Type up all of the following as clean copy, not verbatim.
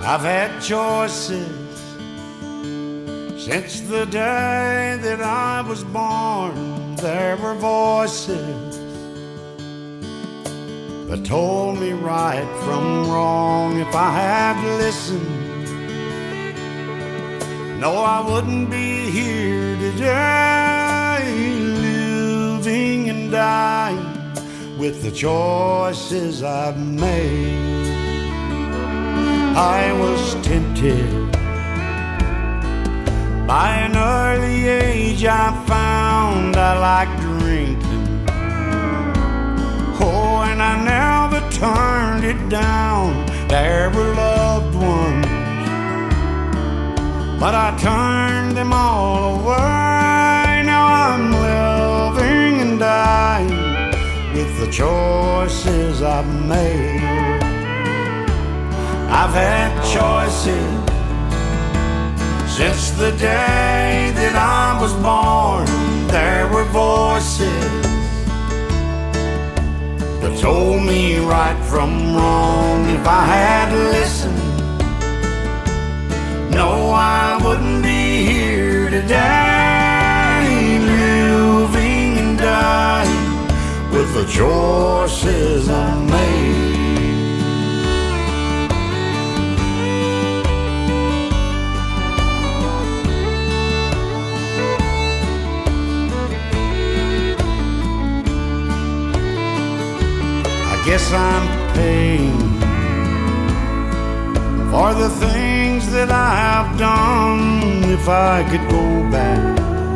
I've had choices since the day that I was born. There were voices that told me right from wrong. If I had listened, no, I wouldn't be here today, living and dying with the choices I've made. I was tempted by an early age. I found I liked drinking. Oh, and I never turned it down. There were loved ones, but I turned them all away. Now I'm living and dying with the choices I've made. I've had choices since the day that I was born. There were voices that told me right from wrong. If I had listened, no, I wouldn't be here today, living and dying with the choices I made. I guess I'm paying for the things that I have done. If I could go back,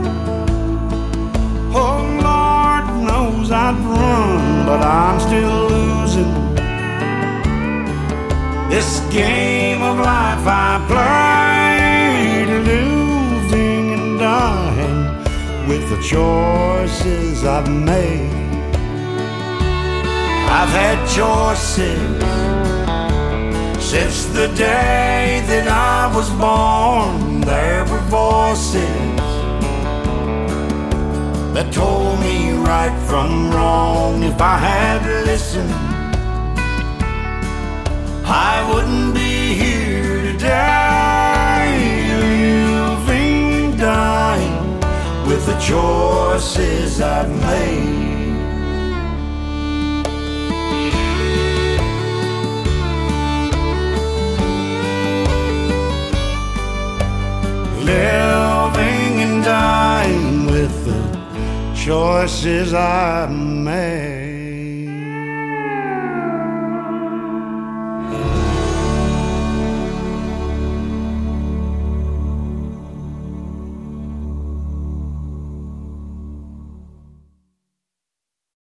oh Lord knows I'd run, but I'm still losing this game of life I played, living and dying with the choices I've made. I've had choices since the day that I was born. There were voices that told me right from wrong. If I had listened, I wouldn't be here today, living and dying with the choices I've made. Living and dying with the choices I made.